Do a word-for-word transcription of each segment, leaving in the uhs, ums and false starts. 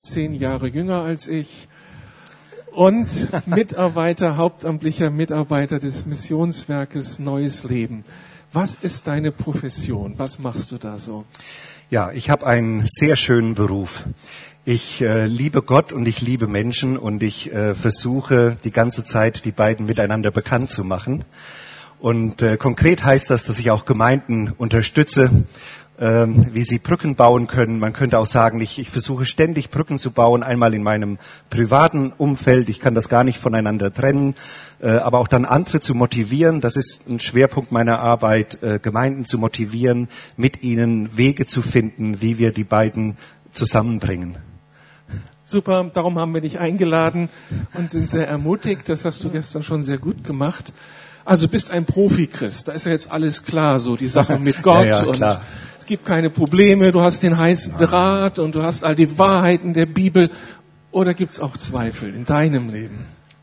zehn Jahre jünger als ich und Mitarbeiter, hauptamtlicher Mitarbeiter des Missionswerkes Neues Leben. Was ist deine Profession? Was machst du da so? Ja, ich habe einen sehr schönen Beruf. Ich äh, liebe Gott und ich liebe Menschen und ich äh, versuche die ganze Zeit, die beiden miteinander bekannt zu machen. Und äh, konkret heißt das, dass ich auch Gemeinden unterstütze, äh, wie sie Brücken bauen können. Man könnte auch sagen, ich, ich versuche ständig Brücken zu bauen, einmal in meinem privaten Umfeld. Ich kann das gar nicht voneinander trennen, äh, aber auch dann andere zu motivieren. Das ist ein Schwerpunkt meiner Arbeit, äh, Gemeinden zu motivieren, mit ihnen Wege zu finden, wie wir die beiden zusammenbringen. Super, darum haben wir dich eingeladen und sind sehr ermutigt. Das hast du gestern schon sehr gut gemacht. Also bist ein Profi-Christ, da ist ja jetzt alles klar, so die Sache mit Gott ja, ja, und klar. Es gibt keine Probleme, du hast den heißen Draht und du hast all die Wahrheiten der Bibel. Oder gibt es auch Zweifel in deinem Leben?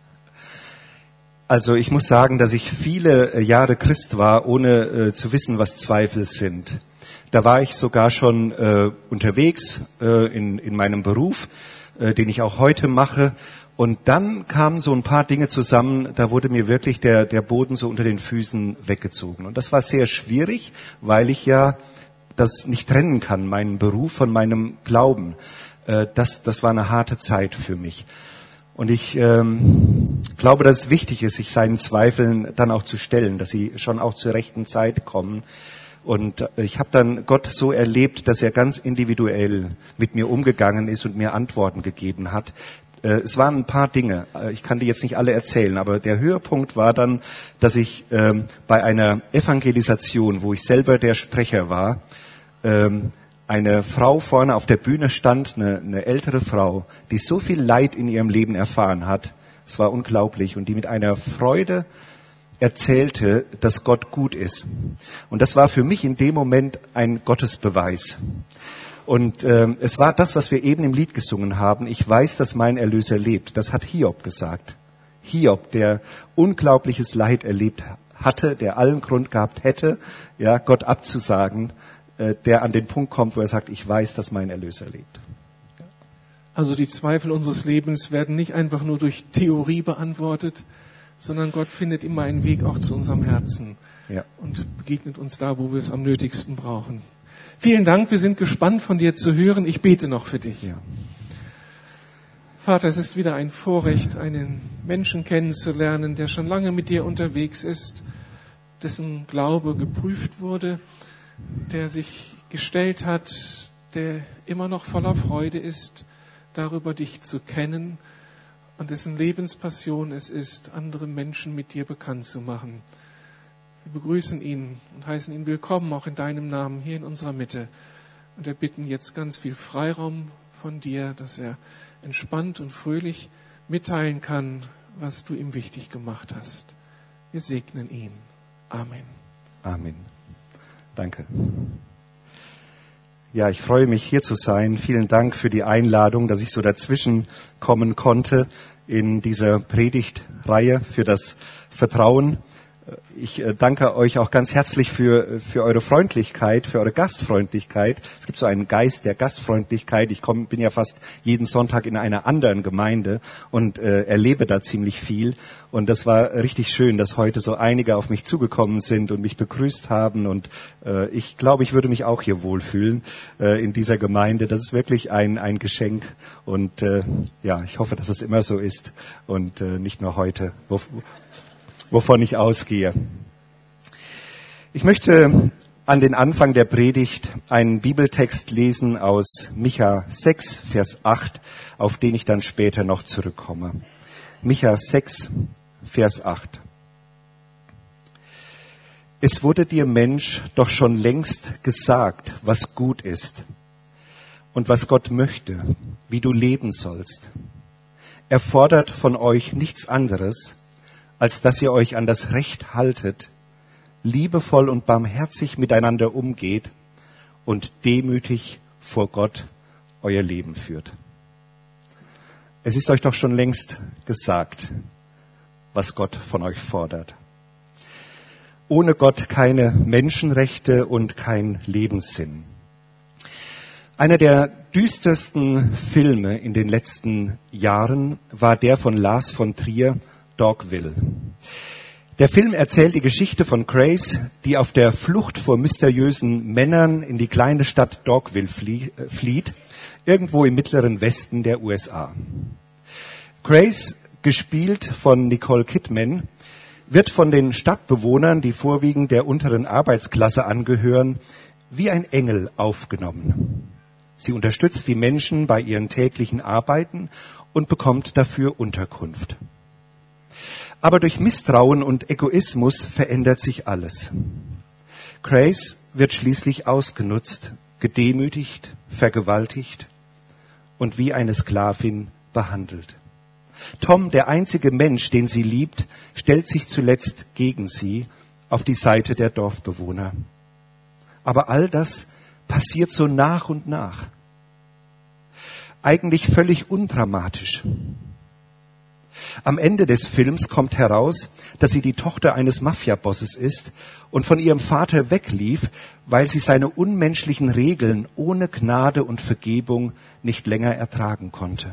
Also ich muss sagen, dass ich viele Jahre Christ war, ohne äh, zu wissen, was Zweifel sind. Da war ich sogar schon äh, unterwegs äh, in, in meinem Beruf, äh, den ich auch heute mache. Und dann kamen so ein paar Dinge zusammen, da wurde mir wirklich der, der Boden so unter den Füßen weggezogen. Und das war sehr schwierig, weil ich ja das nicht trennen kann, meinen Beruf von meinem Glauben. Äh, das, das war eine harte Zeit für mich. Und ich ähm, glaube, dass es wichtig ist, sich seinen Zweifeln dann auch zu stellen, dass sie schon auch zur rechten Zeit kommen. Und ich habe dann Gott so erlebt, dass er ganz individuell mit mir umgegangen ist und mir Antworten gegeben hat. Es waren ein paar Dinge, ich kann die jetzt nicht alle erzählen, aber der Höhepunkt war dann, dass ich ähm, bei einer Evangelisation, wo ich selber der Sprecher war, ähm, eine Frau vorne auf der Bühne stand, eine, eine ältere Frau, die so viel Leid in ihrem Leben erfahren hat, es war unglaublich, und die mit einer Freude erzählte, dass Gott gut ist. Und das war für mich in dem Moment ein Gottesbeweis. Und ähm, es war das, was wir eben im Lied gesungen haben. Ich weiß, dass mein Erlöser lebt. Das hat Hiob gesagt. Hiob, der unglaubliches Leid erlebt hatte, der allen Grund gehabt hätte, ja, Gott abzusagen, äh, der an den Punkt kommt, wo er sagt, ich weiß, dass mein Erlöser lebt. Also die Zweifel unseres Lebens werden nicht einfach nur durch Theorie beantwortet, sondern Gott findet immer einen Weg auch zu unserem Herzen, ja, und begegnet uns da, wo wir es am nötigsten brauchen. Vielen Dank, wir sind gespannt von dir zu hören. Ich bete noch für dich. Ja. Vater, es ist wieder ein Vorrecht, einen Menschen kennenzulernen, der schon lange mit dir unterwegs ist, dessen Glaube geprüft wurde, der sich gestellt hat, der immer noch voller Freude ist, darüber dich zu kennen und dessen Lebenspassion es ist, andere Menschen mit dir bekannt zu machen. Wir begrüßen ihn und heißen ihn willkommen, auch in deinem Namen, hier in unserer Mitte. Und wir bitten jetzt ganz viel Freiraum von dir, dass er entspannt und fröhlich mitteilen kann, was du ihm wichtig gemacht hast. Wir segnen ihn. Amen. Amen. Danke. Ja, ich freue mich, hier zu sein. Vielen Dank für die Einladung, dass ich so dazwischen kommen konnte in dieser Predigtreihe für das Vertrauen. Ich danke euch auch ganz herzlich für, für eure Freundlichkeit, für eure Gastfreundlichkeit. Es gibt so einen Geist der Gastfreundlichkeit. Ich komm, bin ja fast jeden Sonntag in einer anderen Gemeinde und äh, erlebe da ziemlich viel. Und das war richtig schön, dass heute so einige auf mich zugekommen sind und mich begrüßt haben. Und äh, ich glaube, ich würde mich auch hier wohlfühlen äh, in dieser Gemeinde. Das ist wirklich ein, ein Geschenk. Und äh, ja, ich hoffe, dass es immer so ist und äh, nicht nur heute. Wo, wovon ich ausgehe. Ich möchte an den Anfang der Predigt einen Bibeltext lesen aus Micha sechs, Vers acht, auf den ich dann später noch zurückkomme. Micha sechs, Vers acht. Es wurde dir, Mensch, doch schon längst gesagt, was gut ist und was Gott möchte, wie du leben sollst. Er fordert von euch nichts anderes, als dass ihr euch an das Recht haltet, liebevoll und barmherzig miteinander umgeht und demütig vor Gott euer Leben führt. Es ist euch doch schon längst gesagt, was Gott von euch fordert. Ohne Gott keine Menschenrechte und kein Lebenssinn. Einer der düstersten Filme in den letzten Jahren war der von Lars von Trier, Dogville. Der Film erzählt die Geschichte von Grace, die auf der Flucht vor mysteriösen Männern in die kleine Stadt Dogville flieht, irgendwo im mittleren Westen der U S A. Grace, gespielt von Nicole Kidman, wird von den Stadtbewohnern, die vorwiegend der unteren Arbeitsklasse angehören, wie ein Engel aufgenommen. Sie unterstützt die Menschen bei ihren täglichen Arbeiten und bekommt dafür Unterkunft. Aber durch Misstrauen und Egoismus verändert sich alles. Grace wird schließlich ausgenutzt, gedemütigt, vergewaltigt und wie eine Sklavin behandelt. Tom, der einzige Mensch, den sie liebt, stellt sich zuletzt gegen sie auf die Seite der Dorfbewohner. Aber all das passiert so nach und nach. Eigentlich völlig undramatisch. Am Ende des Films kommt heraus, dass sie die Tochter eines Mafiabosses ist und von ihrem Vater weglief, weil sie seine unmenschlichen Regeln ohne Gnade und Vergebung nicht länger ertragen konnte.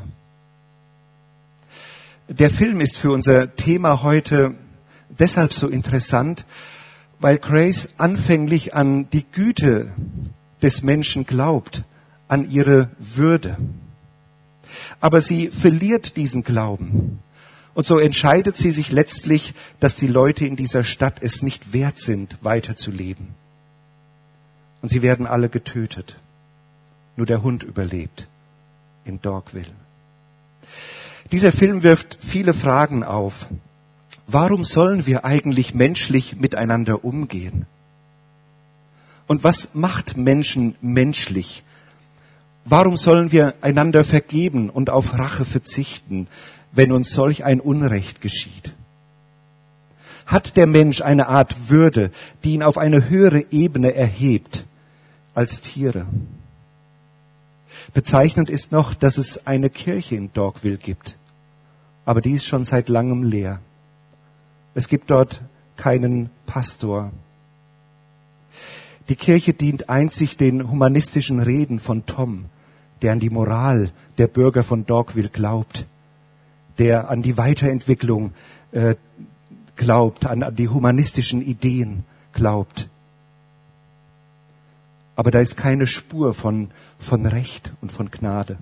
Der Film ist für unser Thema heute deshalb so interessant, weil Grace anfänglich an die Güte des Menschen glaubt, an ihre Würde. Aber sie verliert diesen Glauben. Und so entscheidet sie sich letztlich, dass die Leute in dieser Stadt es nicht wert sind, weiterzuleben. Und sie werden alle getötet. Nur der Hund überlebt in Dogville. Dieser Film wirft viele Fragen auf. Warum sollen wir eigentlich menschlich miteinander umgehen? Und was macht Menschen menschlich? Warum sollen wir einander vergeben und auf Rache verzichten, wenn uns solch ein Unrecht geschieht? Hat der Mensch eine Art Würde, die ihn auf eine höhere Ebene erhebt als Tiere? Bezeichnend ist noch, dass es eine Kirche in Dogville gibt, aber die ist schon seit langem leer. Es gibt dort keinen Pastor. Die Kirche dient einzig den humanistischen Reden von Tom, der an die Moral der Bürger von Dogville glaubt, der an die Weiterentwicklung äh, glaubt, an, an die humanistischen Ideen glaubt. Aber da ist keine Spur von, von Recht und von Gnade.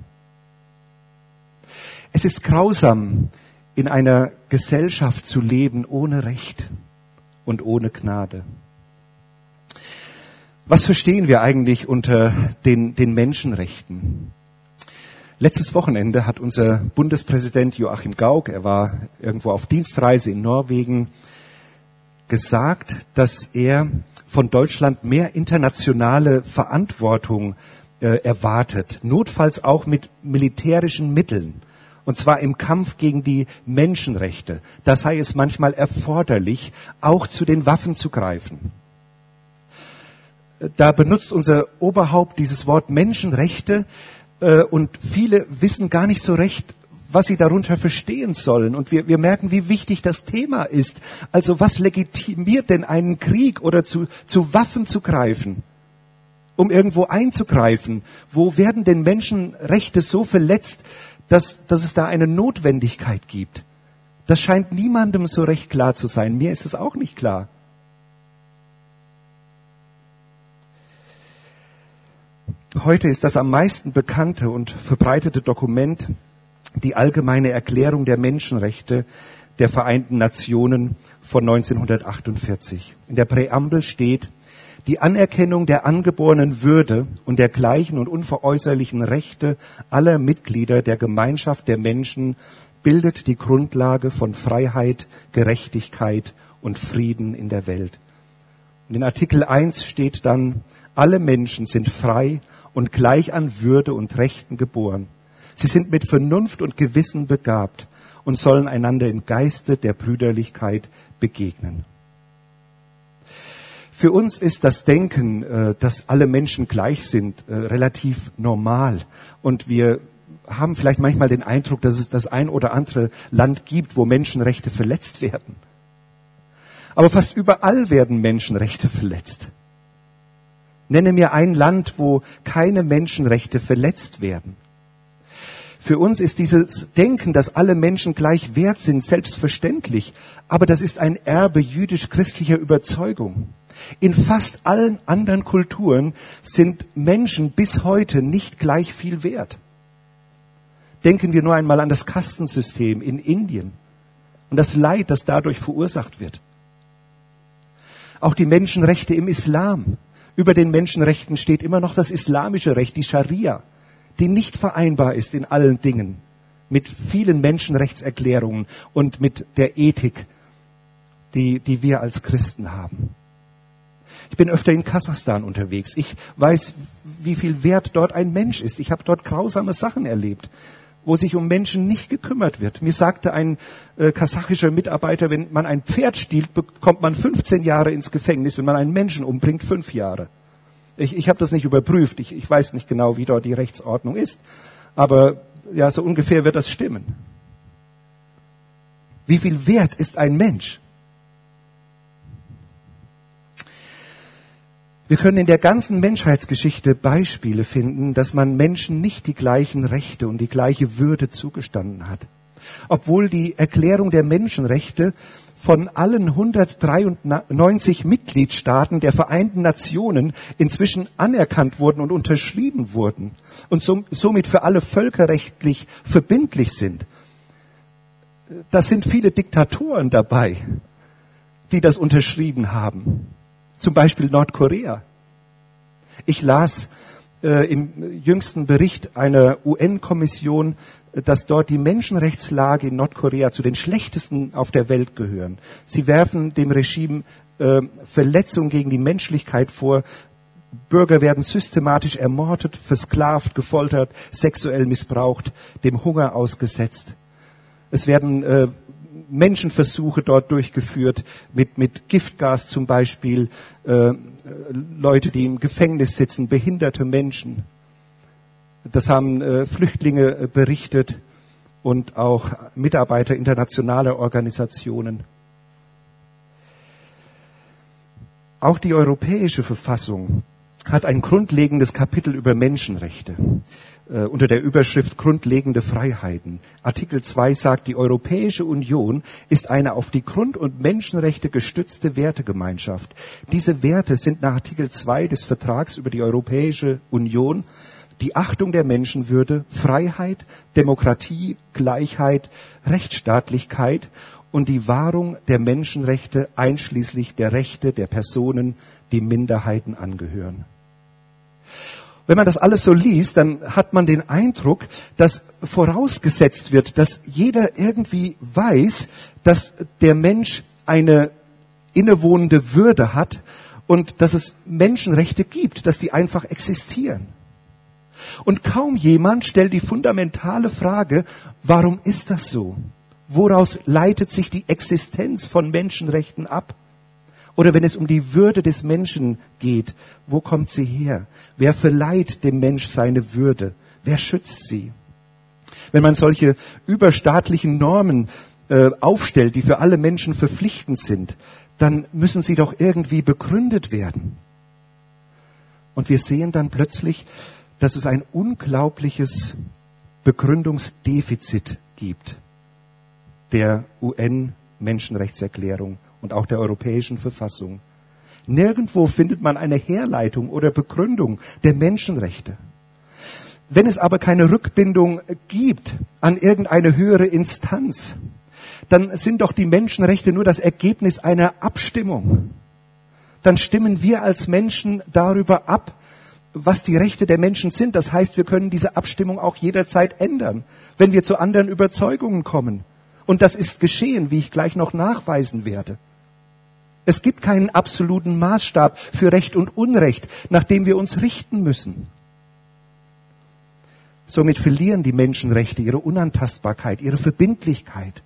Es ist grausam, in einer Gesellschaft zu leben ohne Recht und ohne Gnade. Was verstehen wir eigentlich unter den, den Menschenrechten? Letztes Wochenende hat unser Bundespräsident Joachim Gauck, er war irgendwo auf Dienstreise in Norwegen, gesagt, dass er von Deutschland mehr internationale Verantwortung äh, erwartet, notfalls auch mit militärischen Mitteln. Und zwar im Kampf gegen die Menschenrechte. Da sei es manchmal erforderlich, auch zu den Waffen zu greifen. Da benutzt unser Oberhaupt dieses Wort Menschenrechte äh, und viele wissen gar nicht so recht, was sie darunter verstehen sollen. Und wir, wir merken, wie wichtig das Thema ist. Also was legitimiert denn einen Krieg oder zu, zu Waffen zu greifen, um irgendwo einzugreifen? Wo werden denn Menschenrechte so verletzt, dass, dass es da eine Notwendigkeit gibt? Das scheint niemandem so recht klar zu sein. Mir ist es auch nicht klar. Heute ist das am meisten bekannte und verbreitete Dokument die Allgemeine Erklärung der Menschenrechte der Vereinten Nationen von neunzehnhundertachtundvierzig. In der Präambel steht: Die Anerkennung der angeborenen Würde und der gleichen und unveräußerlichen Rechte aller Mitglieder der Gemeinschaft der Menschen bildet die Grundlage von Freiheit, Gerechtigkeit und Frieden in der Welt. Und in Artikel eins steht dann: Alle Menschen sind frei und gleich an Würde und Rechten geboren. Sie sind mit Vernunft und Gewissen begabt und sollen einander im Geiste der Brüderlichkeit begegnen. Für uns ist das Denken, dass alle Menschen gleich sind, relativ normal. Und wir haben vielleicht manchmal den Eindruck, dass es das ein oder andere Land gibt, wo Menschenrechte verletzt werden. Aber fast überall werden Menschenrechte verletzt. Nenne mir ein Land, wo keine Menschenrechte verletzt werden. Für uns ist dieses Denken, dass alle Menschen gleich wert sind, selbstverständlich. Aber das ist ein Erbe jüdisch-christlicher Überzeugung. In fast allen anderen Kulturen sind Menschen bis heute nicht gleich viel wert. Denken wir nur einmal an das Kastensystem in Indien und das Leid, das dadurch verursacht wird. Auch die Menschenrechte im Islam. Über den Menschenrechten steht immer noch das islamische Recht, die Scharia, die nicht vereinbar ist in allen Dingen mit vielen Menschenrechtserklärungen und mit der Ethik, die, die wir als Christen haben. Ich bin öfter in Kasachstan unterwegs. Ich weiß, wie viel wert dort ein Mensch ist. Ich habe dort grausame Sachen erlebt, wo sich um Menschen nicht gekümmert wird. Mir sagte ein äh, kasachischer Mitarbeiter, wenn man ein Pferd stiehlt, bekommt man fünfzehn Jahre ins Gefängnis. Wenn man einen Menschen umbringt, fünf Jahre. Ich, ich habe das nicht überprüft. Ich, ich weiß nicht genau, wie dort die Rechtsordnung ist. Aber ja, so ungefähr wird das stimmen. Wie viel wert ist ein Mensch? Wir können in der ganzen Menschheitsgeschichte Beispiele finden, dass man Menschen nicht die gleichen Rechte und die gleiche Würde zugestanden hat. Obwohl die Erklärung der Menschenrechte von allen hundertdreiundneunzig Mitgliedstaaten der Vereinten Nationen inzwischen anerkannt wurden und unterschrieben wurden und somit für alle völkerrechtlich verbindlich sind. Da sind viele Diktatoren dabei, die das unterschrieben haben. Zum Beispiel Nordkorea. Ich las äh, im jüngsten Bericht einer U N-Kommission, dass dort die Menschenrechtslage in Nordkorea zu den schlechtesten auf der Welt gehören. Sie werfen dem Regime äh, Verletzungen gegen die Menschlichkeit vor. Bürger werden systematisch ermordet, versklavt, gefoltert, sexuell missbraucht, dem Hunger ausgesetzt. Es werden äh, Menschenversuche dort durchgeführt, mit, mit Giftgas zum Beispiel, äh, Leute, die im Gefängnis sitzen, behinderte Menschen. Das haben äh, Flüchtlinge äh, berichtet und auch Mitarbeiter internationaler Organisationen. Auch die Europäische Verfassung hat ein grundlegendes Kapitel über Menschenrechte äh, unter der Überschrift Grundlegende Freiheiten. Artikel zwei sagt, die Europäische Union ist eine auf die Grund- und Menschenrechte gestützte Wertegemeinschaft. Diese Werte sind nach Artikel zwei des Vertrags über die Europäische Union die Achtung der Menschenwürde, Freiheit, Demokratie, Gleichheit, Rechtsstaatlichkeit und die Wahrung der Menschenrechte einschließlich der Rechte der Personen, die Minderheiten angehören. Wenn man das alles so liest, dann hat man den Eindruck, dass vorausgesetzt wird, dass jeder irgendwie weiß, dass der Mensch eine innewohnende Würde hat und dass es Menschenrechte gibt, dass die einfach existieren. Und kaum jemand stellt die fundamentale Frage, warum ist das so? Woraus leitet sich die Existenz von Menschenrechten ab? Oder wenn es um die Würde des Menschen geht, wo kommt sie her? Wer verleiht dem Mensch seine Würde? Wer schützt sie? Wenn man solche überstaatlichen Normen äh, aufstellt, die für alle Menschen verpflichtend sind, dann müssen sie doch irgendwie begründet werden. Und wir sehen dann plötzlich, dass es ein unglaubliches Begründungsdefizit gibt der U N-Menschenrechtserklärung und auch der Europäischen Verfassung. Nirgendwo findet man eine Herleitung oder Begründung der Menschenrechte. Wenn es aber keine Rückbindung gibt an irgendeine höhere Instanz, dann sind doch die Menschenrechte nur das Ergebnis einer Abstimmung. Dann stimmen wir als Menschen darüber ab, was die Rechte der Menschen sind. Das heißt, wir können diese Abstimmung auch jederzeit ändern, wenn wir zu anderen Überzeugungen kommen. Und das ist geschehen, wie ich gleich noch nachweisen werde. Es gibt keinen absoluten Maßstab für Recht und Unrecht, nach dem wir uns richten müssen. Somit verlieren die Menschenrechte ihre Unantastbarkeit, ihre Verbindlichkeit.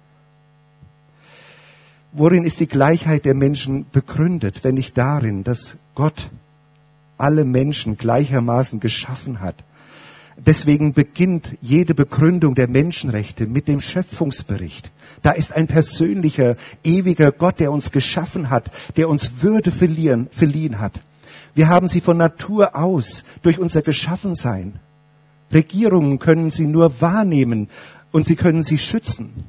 Worin ist die Gleichheit der Menschen begründet, wenn nicht darin, dass Gott alle Menschen gleichermaßen geschaffen hat? Deswegen beginnt jede Begründung der Menschenrechte mit dem Schöpfungsbericht. Da ist ein persönlicher, ewiger Gott, der uns geschaffen hat, der uns Würde verliehen, verliehen hat. Wir haben sie von Natur aus, durch unser Geschaffensein. Regierungen können sie nur wahrnehmen und sie können sie schützen.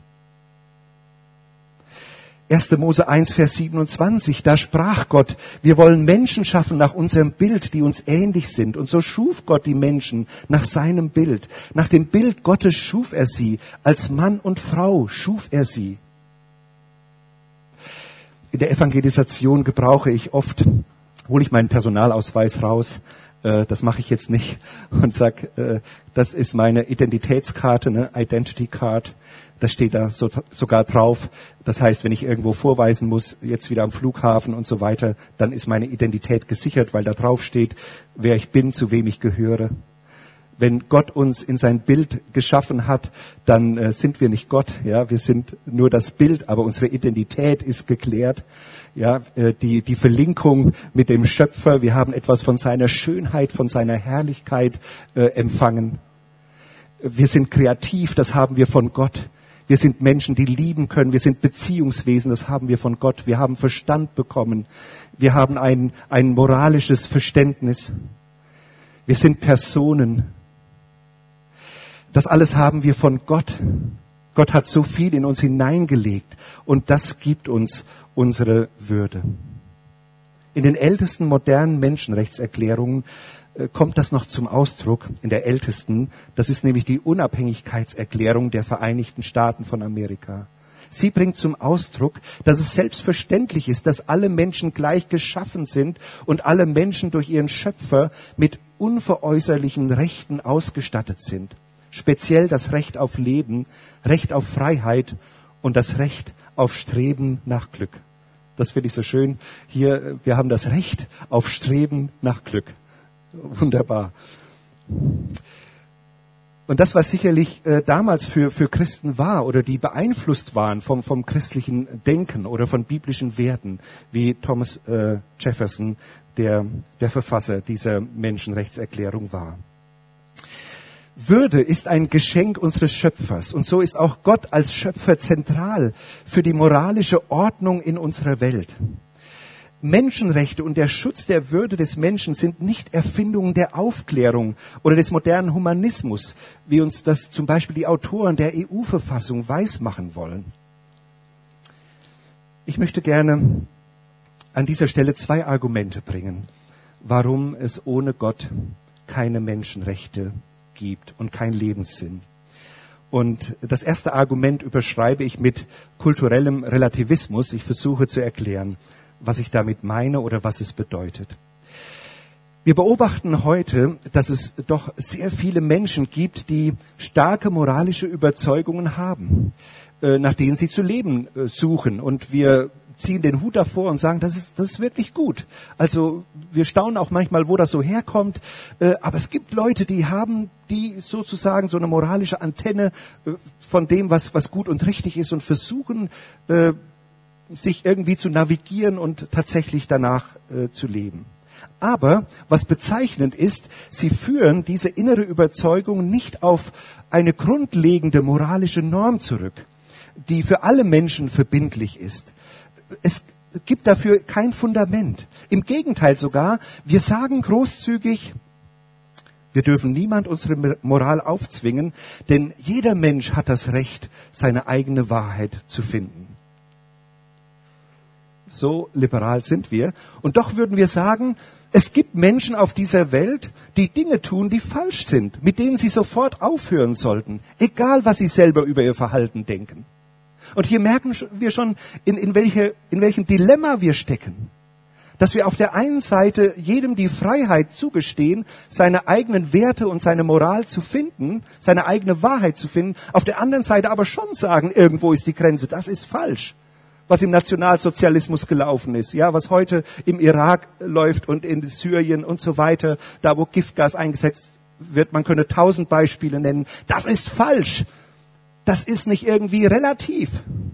erster Mose eins, Vers siebenundzwanzig, da sprach Gott, wir wollen Menschen schaffen nach unserem Bild, die uns ähnlich sind. Und so schuf Gott die Menschen nach seinem Bild. Nach dem Bild Gottes schuf er sie. Als Mann und Frau schuf er sie. In der Evangelisation gebrauche ich oft, hole ich meinen Personalausweis raus, äh, das mache ich jetzt nicht, und sag, äh, das ist meine Identitätskarte, ne, Identity Card. Das steht da so, sogar drauf. Das heißt, wenn ich irgendwo vorweisen muss, jetzt wieder am Flughafen und so weiter, dann ist meine Identität gesichert, weil da drauf steht, wer ich bin, zu wem ich gehöre. Wenn Gott uns in sein Bild geschaffen hat, dann äh, sind wir nicht Gott. Ja, wir sind nur das Bild, aber unsere Identität ist geklärt. Ja, äh, die die Verlinkung mit dem Schöpfer. Wir haben etwas von seiner Schönheit, von seiner Herrlichkeit äh, empfangen. Wir sind kreativ, das haben wir von Gott. Wir sind Menschen, die lieben können. Wir sind Beziehungswesen, das haben wir von Gott. Wir haben Verstand bekommen. Wir haben ein, ein moralisches Verständnis. Wir sind Personen. Das alles haben wir von Gott. Gott hat so viel in uns hineingelegt und das gibt uns unsere Würde. In den ältesten modernen Menschenrechtserklärungen kommt das noch zum Ausdruck, in der ältesten, das ist nämlich die Unabhängigkeitserklärung der Vereinigten Staaten von Amerika. Sie bringt zum Ausdruck, dass es selbstverständlich ist, dass alle Menschen gleich geschaffen sind und alle Menschen durch ihren Schöpfer mit unveräußerlichen Rechten ausgestattet sind. Speziell das Recht auf Leben, Recht auf Freiheit und das Recht auf Streben nach Glück. Das finde ich so schön. Hier, wir haben das Recht auf Streben nach Glück. Wunderbar. Und das, was sicherlich äh, damals für, für Christen war oder die beeinflusst waren vom, vom christlichen Denken oder von biblischen Werten, wie Thomas äh, Jefferson, der, der Verfasser dieser Menschenrechtserklärung war. Würde ist ein Geschenk unseres Schöpfers und so ist auch Gott als Schöpfer zentral für die moralische Ordnung in unserer Welt. Menschenrechte und der Schutz der Würde des Menschen sind nicht Erfindungen der Aufklärung oder des modernen Humanismus, wie uns das zum Beispiel die Autoren der E U-Verfassung weismachen wollen. Ich möchte gerne an dieser Stelle zwei Argumente bringen, warum es ohne Gott keine Menschenrechte gibt und keinen Lebenssinn. Und das erste Argument überschreibe ich mit kulturellem Relativismus. Ich versuche zu erklären, was ich damit meine oder was es bedeutet. Wir beobachten heute, dass es doch sehr viele Menschen gibt, die starke moralische Überzeugungen haben, äh, nach denen sie zu leben äh, suchen. Und wir ziehen den Hut davor und sagen, das ist, das ist wirklich gut. Also wir staunen auch manchmal, wo das so herkommt. Äh, aber es gibt Leute, die haben die sozusagen so eine moralische Antenne äh, von dem, was, was gut und richtig ist und versuchen, äh, sich irgendwie zu navigieren und tatsächlich danach äh, zu leben. Aber was bezeichnend ist, sie führen diese innere Überzeugung nicht auf eine grundlegende moralische Norm zurück, die für alle Menschen verbindlich ist. Es gibt dafür kein Fundament. Im Gegenteil sogar, wir sagen großzügig, wir dürfen niemand unsere Moral aufzwingen, denn jeder Mensch hat das Recht, seine eigene Wahrheit zu finden. So liberal sind wir. Und doch würden wir sagen, es gibt Menschen auf dieser Welt, die Dinge tun, die falsch sind, mit denen sie sofort aufhören sollten, egal was sie selber über ihr Verhalten denken. Und hier merken wir schon, in, in, welche, in welchem Dilemma wir stecken. Dass wir auf der einen Seite jedem die Freiheit zugestehen, seine eigenen Werte und seine Moral zu finden, seine eigene Wahrheit zu finden, auf der anderen Seite aber schon sagen, irgendwo ist die Grenze, das ist falsch. Was im Nationalsozialismus gelaufen ist, ja, was heute im Irak läuft und in Syrien und so weiter, da wo Giftgas eingesetzt wird, man könnte tausend Beispiele nennen. Das ist falsch. Das ist nicht irgendwie relativ.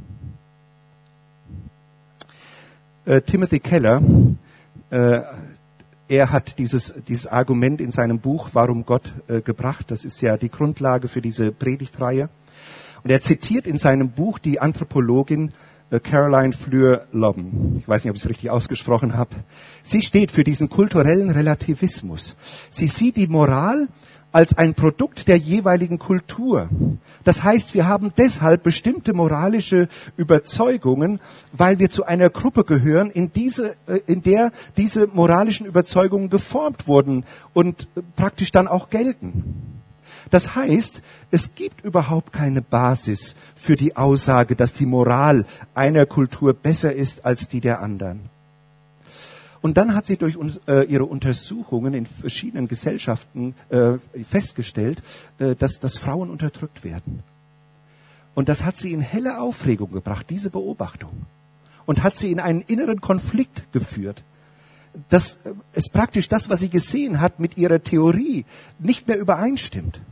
Äh, Timothy Keller, äh, er hat dieses, dieses Argument in seinem Buch Warum Gott äh, gebracht. Das ist ja die Grundlage für diese Predigtreihe. Und er zitiert in seinem Buch die Anthropologin Caroline Fleur-Lobben. Ich weiß nicht, ob ich es richtig ausgesprochen habe. Sie steht für diesen kulturellen Relativismus. Sie sieht die Moral als ein Produkt der jeweiligen Kultur. Das heißt, wir haben deshalb bestimmte moralische Überzeugungen, weil wir zu einer Gruppe gehören, in, diese, in der diese moralischen Überzeugungen geformt wurden und praktisch dann auch gelten. Das heißt, es gibt überhaupt keine Basis für die Aussage, dass die Moral einer Kultur besser ist als die der anderen. Und dann hat sie durch uns, äh, ihre Untersuchungen in verschiedenen Gesellschaften äh, festgestellt, äh, dass, dass Frauen unterdrückt werden. Und das hat sie in helle Aufregung gebracht, diese Beobachtung. Und hat sie in einen inneren Konflikt geführt. Dass äh, es praktisch das, was sie gesehen hat, mit ihrer Theorie nicht mehr übereinstimmt.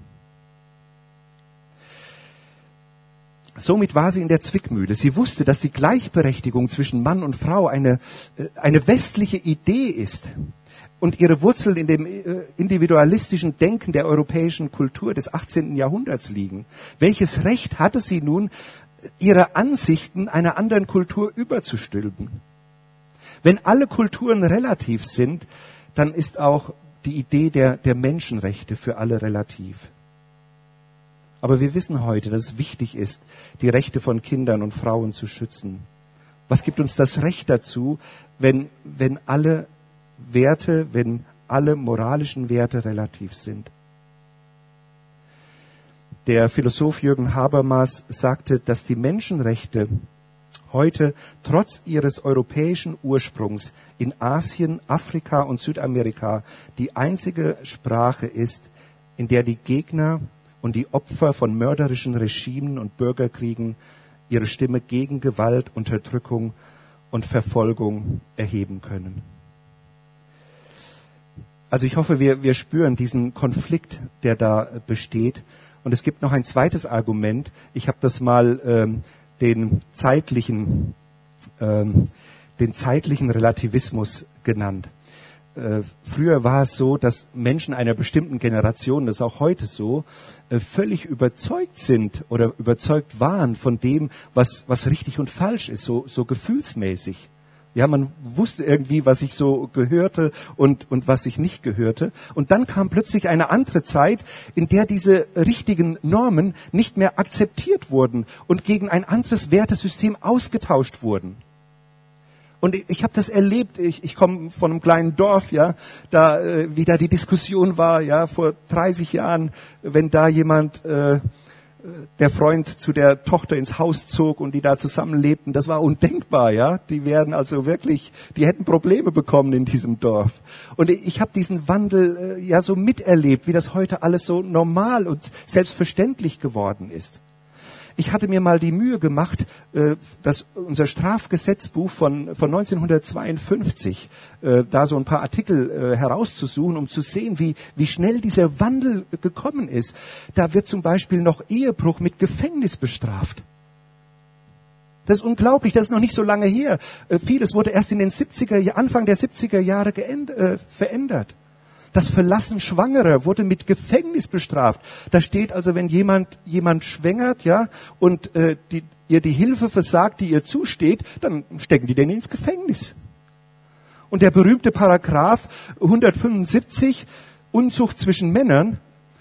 Somit war sie in der Zwickmühle. Sie wusste, dass die Gleichberechtigung zwischen Mann und Frau eine, eine westliche Idee ist und ihre Wurzeln in dem individualistischen Denken der europäischen Kultur des achtzehnten Jahrhunderts liegen. Welches Recht hatte sie nun, ihre Ansichten einer anderen Kultur überzustülpen? Wenn alle Kulturen relativ sind, dann ist auch die Idee der, der Menschenrechte für alle relativ. Aber wir wissen heute, dass es wichtig ist, die Rechte von Kindern und Frauen zu schützen. Was gibt uns das Recht dazu, wenn, wenn alle Werte, wenn alle moralischen Werte relativ sind? Der Philosoph Jürgen Habermas sagte, dass die Menschenrechte heute trotz ihres europäischen Ursprungs in Asien, Afrika und Südamerika die einzige Sprache ist, in der die Gegner und die Opfer von mörderischen Regimen und Bürgerkriegen ihre Stimme gegen Gewalt, Unterdrückung und Verfolgung erheben können. Also ich hoffe, wir, wir spüren diesen Konflikt, der da besteht. Und es gibt noch ein zweites Argument. Ich habe das mal ähm, den zeitlichen, ähm, den zeitlichen Relativismus genannt. Äh, früher war es so, dass Menschen einer bestimmten Generation, das ist auch heute so, äh, völlig überzeugt sind oder überzeugt waren von dem, was, was richtig und falsch ist, so, so gefühlsmäßig. Ja, man wusste irgendwie, was sich so gehörte und, und was sich nicht gehörte. Und dann kam plötzlich eine andere Zeit, in der diese richtigen Normen nicht mehr akzeptiert wurden und gegen ein anderes Wertesystem ausgetauscht wurden. Und ich, ich habe das erlebt. Ich, ich komme von einem kleinen Dorf, ja, da äh, wie da die Diskussion war, ja, vor dreißig Jahren, wenn da jemand äh, der Freund zu der Tochter ins Haus zog und die da zusammenlebten, das war undenkbar, ja. Die wären also wirklich, die hätten Probleme bekommen in diesem Dorf. Und ich habe diesen Wandel äh, ja so miterlebt, wie das heute alles so normal und selbstverständlich geworden ist. Ich hatte mir mal die Mühe gemacht, äh, das, unser Strafgesetzbuch von, von neunzehnhundertzweiundfünfzig, äh, da so ein paar Artikel äh, herauszusuchen, um zu sehen, wie, wie schnell dieser Wandel gekommen ist. Da wird zum Beispiel noch Ehebruch mit Gefängnis bestraft. Das ist unglaublich, das ist noch nicht so lange her. Äh, vieles wurde erst in den siebziger, Anfang der siebziger Jahre geänd, äh, verändert. Das Verlassen Schwangerer wurde mit Gefängnis bestraft. Da steht also, wenn jemand jemand schwängert, ja, und äh, die, ihr die Hilfe versagt, die ihr zusteht, dann stecken die den ins Gefängnis. Und der berühmte Paragraph hundertfünfundsiebzig, Unzucht zwischen Männern,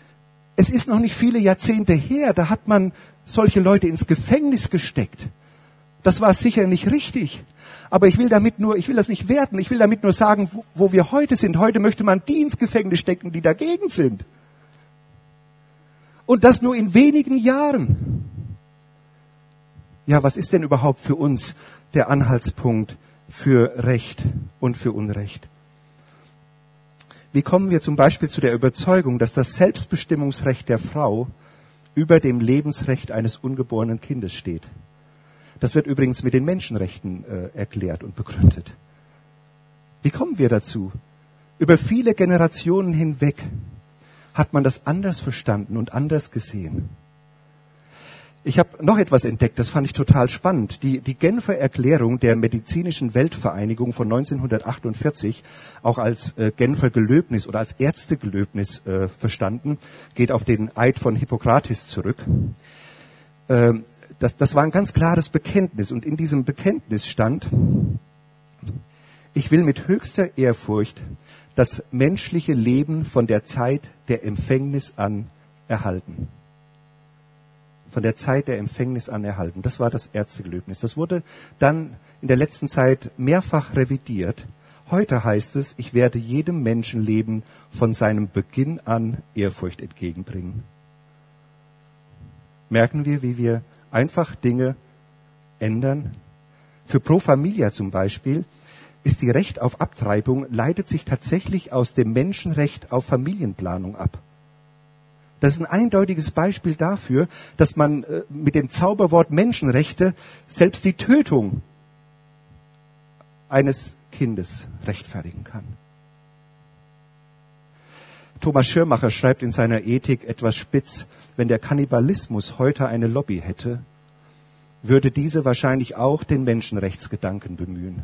es ist noch nicht viele Jahrzehnte her, da hat man solche Leute ins Gefängnis gesteckt. Das war sicher nicht richtig. Aber ich will damit nur, ich will das nicht werten, ich will damit nur sagen, wo, wo wir heute sind. Heute möchte man die ins Gefängnis stecken, die dagegen sind. Und das nur in wenigen Jahren. Ja, was ist denn überhaupt für uns der Anhaltspunkt für Recht und für Unrecht? Wie kommen wir zum Beispiel zu der Überzeugung, dass das Selbstbestimmungsrecht der Frau über dem Lebensrecht eines ungeborenen Kindes steht? Das wird übrigens mit den Menschenrechten äh, erklärt und begründet. Wie kommen wir dazu? Über viele Generationen hinweg hat man das anders verstanden und anders gesehen. Ich habe noch etwas entdeckt, das fand ich total spannend. Die, die Genfer Erklärung der Medizinischen Weltvereinigung von neunzehnhundertachtundvierzig, auch als äh, Genfer Gelöbnis oder als Ärztegelöbnis äh, verstanden, geht auf den Eid von Hippokrates zurück. Ähm, das, das war ein ganz klares Bekenntnis. Und in diesem Bekenntnis stand, ich will mit höchster Ehrfurcht das menschliche Leben von der Zeit der Empfängnis an erhalten. Von der Zeit der Empfängnis an erhalten. Das war das Erzgelöbnis. Das wurde dann in der letzten Zeit mehrfach revidiert. Heute heißt es, ich werde jedem Menschenleben von seinem Beginn an Ehrfurcht entgegenbringen. Merken wir, wie wir einfach Dinge ändern? Für Pro Familia zum Beispiel ist die Recht auf Abtreibung, leitet sich tatsächlich aus dem Menschenrecht auf Familienplanung ab. Das ist ein eindeutiges Beispiel dafür, dass man äh, mit dem Zauberwort Menschenrechte selbst die Tötung eines Kindes rechtfertigen kann. Thomas Schirmacher schreibt in seiner Ethik etwas spitz, wenn der Kannibalismus heute eine Lobby hätte, würde diese wahrscheinlich auch den Menschenrechtsgedanken bemühen.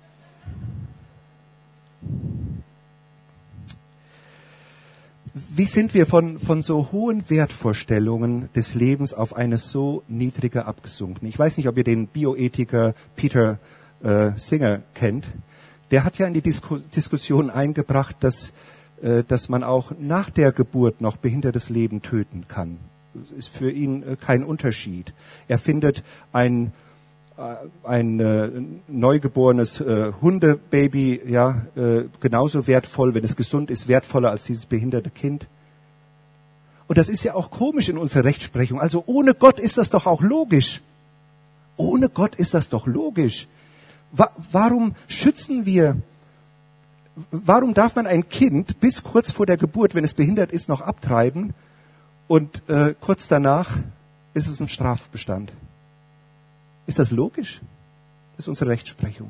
Wie sind wir von, von so hohen Wertvorstellungen des Lebens auf eine so niedrige abgesunken? Ich weiß nicht, ob ihr den Bioethiker Peter äh, Singer kennt. Der hat ja in die Disku- Diskussion eingebracht, dass, äh, dass man auch nach der Geburt noch behindertes Leben töten kann. Das ist für ihn äh, kein Unterschied. Er findet ein ein äh, neugeborenes äh, Hundebaby ja äh, genauso wertvoll, wenn es gesund ist, wertvoller als dieses behinderte Kind. Und das ist ja auch komisch in unserer Rechtsprechung. Also ohne Gott ist das doch auch logisch. Ohne Gott ist das doch logisch. Wa- warum schützen wir, warum darf man ein Kind bis kurz vor der Geburt, wenn es behindert ist, noch abtreiben und äh, kurz danach ist es ein Strafbestand? Ist das logisch? Das ist unsere Rechtsprechung.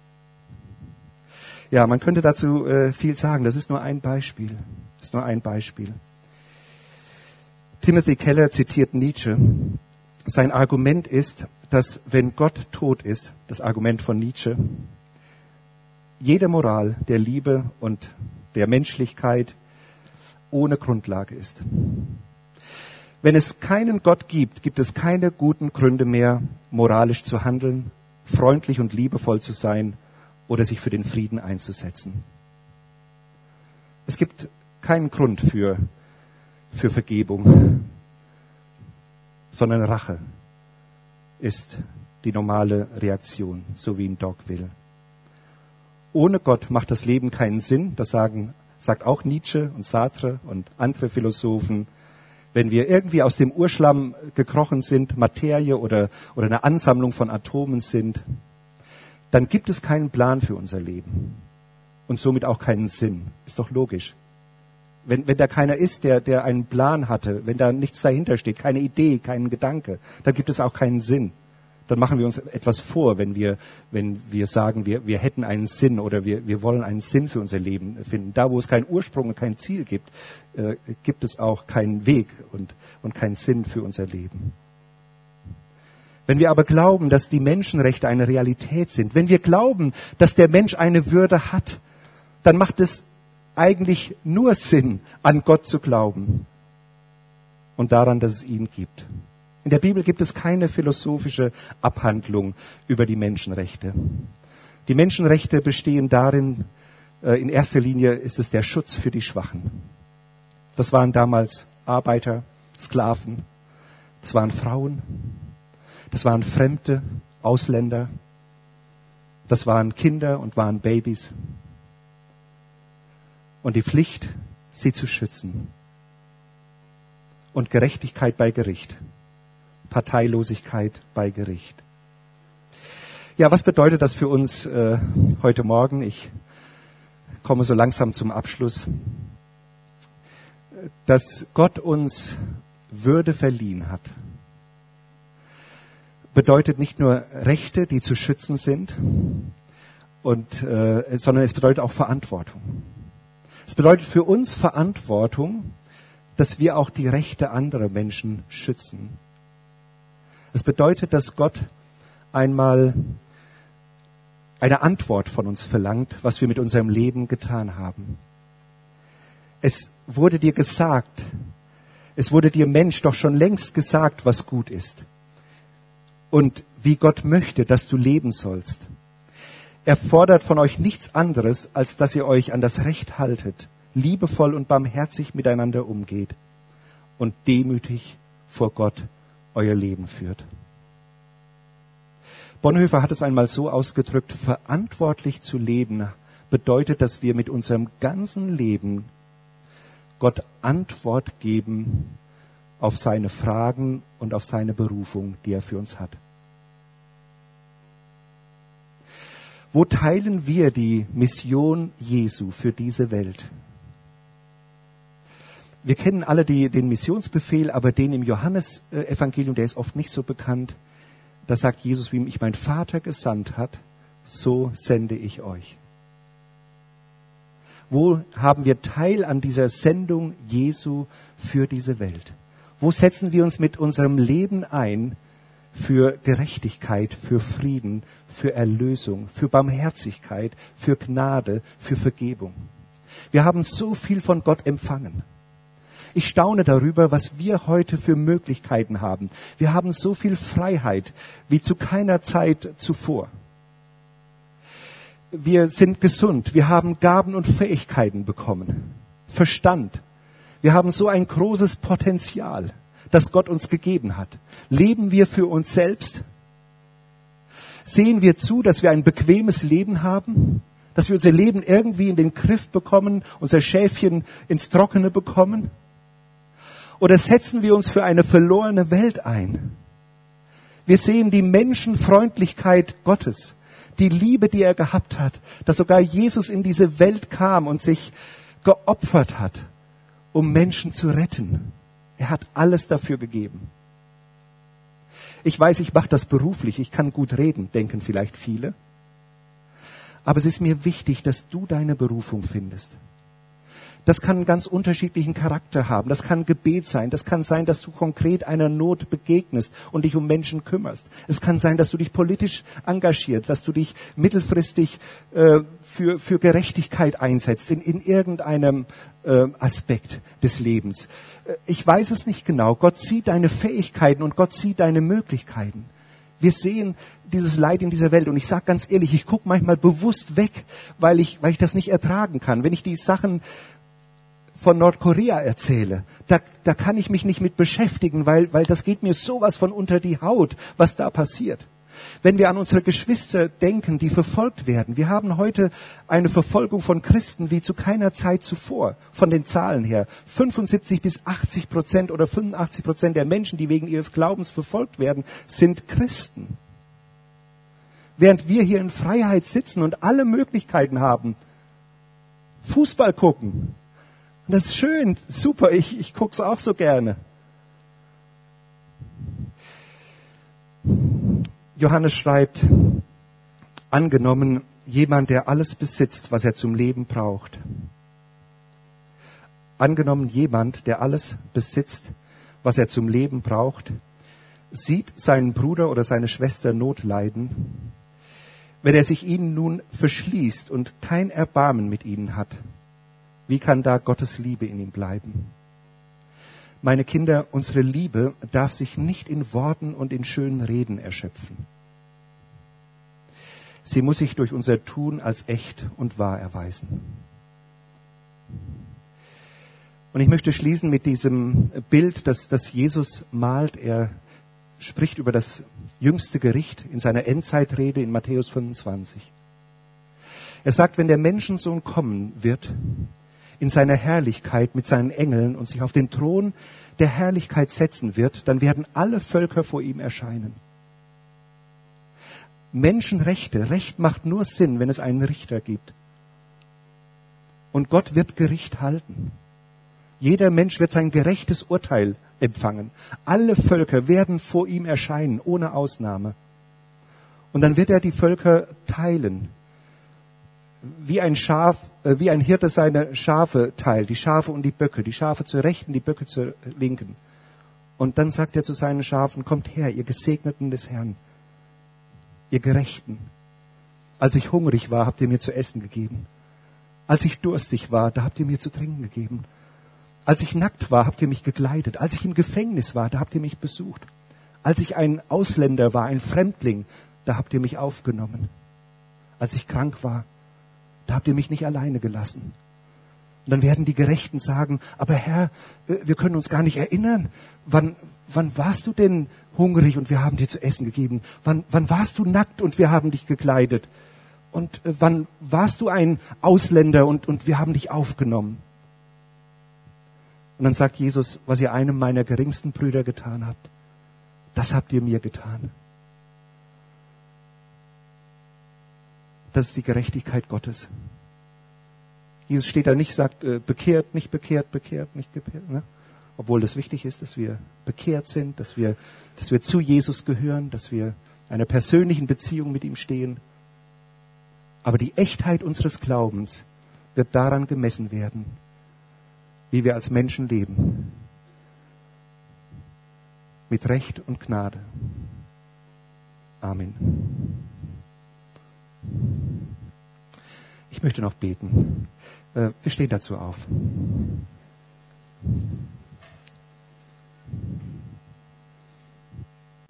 Ja, man könnte dazu äh, viel sagen. Das ist nur ein Beispiel. Das ist nur ein Beispiel. Timothy Keller zitiert Nietzsche. Sein Argument ist, dass wenn Gott tot ist, das Argument von Nietzsche, jede Moral der Liebe und der Menschlichkeit ohne Grundlage ist. Wenn es keinen Gott gibt, gibt es keine guten Gründe mehr, moralisch zu handeln, freundlich und liebevoll zu sein oder sich für den Frieden einzusetzen. Es gibt keinen Grund für, für Vergebung, sondern Rache ist die normale Reaktion, so wie ein Dog will. Ohne Gott macht das Leben keinen Sinn, das sagen, sagt auch Nietzsche und Sartre und andere Philosophen. Wenn wir irgendwie aus dem Urschlamm gekrochen sind, Materie oder, oder eine Ansammlung von Atomen sind, dann gibt es keinen Plan für unser Leben und somit auch keinen Sinn. Ist doch logisch. Wenn, wenn da keiner ist, der, der einen Plan hatte, wenn da nichts dahinter steht, keine Idee, keinen Gedanke, dann gibt es auch keinen Sinn. Dann machen wir uns etwas vor, wenn wir, wenn wir sagen, wir, wir hätten einen Sinn oder wir, wir wollen einen Sinn für unser Leben finden. Da, wo es keinen Ursprung und kein Ziel gibt, äh, gibt es auch keinen Weg und, und keinen Sinn für unser Leben. Wenn wir aber glauben, dass die Menschenrechte eine Realität sind, wenn wir glauben, dass der Mensch eine Würde hat, dann macht es eigentlich nur Sinn, an Gott zu glauben und daran, dass es ihn gibt. In der Bibel gibt es keine philosophische Abhandlung über die Menschenrechte. Die Menschenrechte bestehen darin, in erster Linie ist es der Schutz für die Schwachen. Das waren damals Arbeiter, Sklaven, das waren Frauen, das waren Fremde, Ausländer, das waren Kinder und waren Babys. Und die Pflicht, sie zu schützen. Und Gerechtigkeit bei Gericht. Parteilosigkeit bei Gericht. Ja, was bedeutet das für uns äh, heute Morgen? Ich komme so langsam zum Abschluss. Dass Gott uns Würde verliehen hat, bedeutet nicht nur Rechte, die zu schützen sind, und, äh, sondern es bedeutet auch Verantwortung. Es bedeutet für uns Verantwortung, dass wir auch die Rechte anderer Menschen schützen. Es bedeutet, dass Gott einmal eine Antwort von uns verlangt, was wir mit unserem Leben getan haben. Es wurde dir gesagt, es wurde dir Mensch doch schon längst gesagt, was gut ist. und wie Gott möchte, dass du leben sollst. Er fordert von euch nichts anderes, als dass ihr euch an das Recht haltet, liebevoll und barmherzig miteinander umgeht und demütig vor Gott euer Leben führt. Bonhoeffer hat es einmal so ausgedrückt: Verantwortlich zu leben bedeutet, dass wir mit unserem ganzen Leben Gott Antwort geben auf seine Fragen und auf seine Berufung, die er für uns hat. Wo teilen wir die Mission Jesu für diese Welt? Wir kennen alle die, den Missionsbefehl, aber den im Johannesevangelium, der ist oft nicht so bekannt. Da sagt Jesus, wie mich mein Vater gesandt hat, so sende ich euch. Wo haben wir Teil an dieser Sendung Jesu für diese Welt? Wo setzen wir uns mit unserem Leben ein für Gerechtigkeit, für Frieden, für Erlösung, für Barmherzigkeit, für Gnade, für Vergebung? Wir haben so viel von Gott empfangen. Ich staune darüber, was wir heute für Möglichkeiten haben. Wir haben so viel Freiheit wie zu keiner Zeit zuvor. Wir sind gesund, wir haben Gaben und Fähigkeiten bekommen, Verstand. Wir haben so ein großes Potenzial, das Gott uns gegeben hat. Leben wir für uns selbst? Sehen wir zu, dass wir ein bequemes Leben haben? Dass wir unser Leben irgendwie in den Griff bekommen, unser Schäfchen ins Trockene bekommen? Oder setzen wir uns für eine verlorene Welt ein? Wir sehen die Menschenfreundlichkeit Gottes, die Liebe, die er gehabt hat, dass sogar Jesus in diese Welt kam und sich geopfert hat, um Menschen zu retten. Er hat alles dafür gegeben. Ich weiß, ich mache das beruflich, ich kann gut reden, denken vielleicht viele. Aber es ist mir wichtig, dass du deine Berufung findest. Das kann einen ganz unterschiedlichen Charakter haben. Das kann Gebet sein. Das kann sein, dass du konkret einer Not begegnest und dich um Menschen kümmerst. Es kann sein, dass du dich politisch engagierst, dass du dich mittelfristig äh, für, für Gerechtigkeit einsetzt in, in irgendeinem äh, Aspekt des Lebens. Äh, ich weiß es nicht genau. Gott sieht deine Fähigkeiten und Gott sieht deine Möglichkeiten. Wir sehen dieses Leid in dieser Welt und ich sage ganz ehrlich, ich gucke manchmal bewusst weg, weil ich, weil ich das nicht ertragen kann. Wenn ich die Sachen von Nordkorea erzähle, da, da kann ich mich nicht mit beschäftigen, weil, weil das geht mir sowas von unter die Haut, was da passiert. Wenn wir an unsere Geschwister denken, die verfolgt werden, wir haben heute eine Verfolgung von Christen wie zu keiner Zeit zuvor, von den Zahlen her. fünfundsiebzig bis achtzig Prozent oder fünfundachtzig Prozent der Menschen, die wegen ihres Glaubens verfolgt werden, sind Christen. Während wir hier in Freiheit sitzen und alle Möglichkeiten haben, Fußball gucken. Und das ist schön, super, ich, ich gucke es auch so gerne. Johannes schreibt, angenommen, jemand, der alles besitzt, was er zum Leben braucht. Angenommen, jemand, der alles besitzt, was er zum Leben braucht, sieht seinen Bruder oder seine Schwester Not leiden. Wenn er sich ihnen nun verschließt und kein Erbarmen mit ihnen hat, wie kann da Gottes Liebe in ihm bleiben? Meine Kinder, unsere Liebe darf sich nicht in Worten und in schönen Reden erschöpfen. Sie muss sich durch unser Tun als echt und wahr erweisen. Und ich möchte schließen mit diesem Bild, das, das Jesus malt. Er spricht über das jüngste Gericht in seiner Endzeitrede in Matthäus fünfundzwanzig. Er sagt, wenn der Menschensohn kommen wird, in seiner Herrlichkeit mit seinen Engeln und sich auf den Thron der Herrlichkeit setzen wird, dann werden alle Völker vor ihm erscheinen. Menschenrechte, Recht macht nur Sinn, wenn es einen Richter gibt. Und Gott wird Gericht halten. Jeder Mensch wird sein gerechtes Urteil empfangen. Alle Völker werden vor ihm erscheinen, ohne Ausnahme. Und dann wird er die Völker teilen. Wie ein Schaf, äh, wie ein Hirte seine Schafe teilt, die Schafe und die Böcke, die Schafe zur Rechten, die Böcke zur Linken. Und dann sagt er zu seinen Schafen, kommt her, ihr Gesegneten des Herrn, ihr Gerechten. Als ich hungrig war, habt ihr mir zu essen gegeben. Als ich durstig war, da habt ihr mir zu trinken gegeben. Als ich nackt war, habt ihr mich gekleidet. Als ich im Gefängnis war, da habt ihr mich besucht. Als ich ein Ausländer war, ein Fremdling, da habt ihr mich aufgenommen. Als ich krank war, da habt ihr mich nicht alleine gelassen. Und dann werden die Gerechten sagen, aber Herr, wir können uns gar nicht erinnern. Wann, wann warst du denn hungrig und wir haben dir zu essen gegeben? Wann, wann warst du nackt und wir haben dich gekleidet? Und äh, wann warst du ein Ausländer und, und wir haben dich aufgenommen? Und dann sagt Jesus, was ihr einem meiner geringsten Brüder getan habt, das habt ihr mir getan. Das ist die Gerechtigkeit Gottes. Jesus steht da nicht, sagt, äh, bekehrt, nicht bekehrt, bekehrt, nicht bekehrt. Ne? Obwohl das wichtig ist, dass wir bekehrt sind, dass wir, dass wir zu Jesus gehören, dass wir in einer persönlichen Beziehung mit ihm stehen. Aber die Echtheit unseres Glaubens wird daran gemessen werden, wie wir als Menschen leben. Mit Recht und Gnade. Amen. Ich möchte noch beten. Wir stehen dazu auf.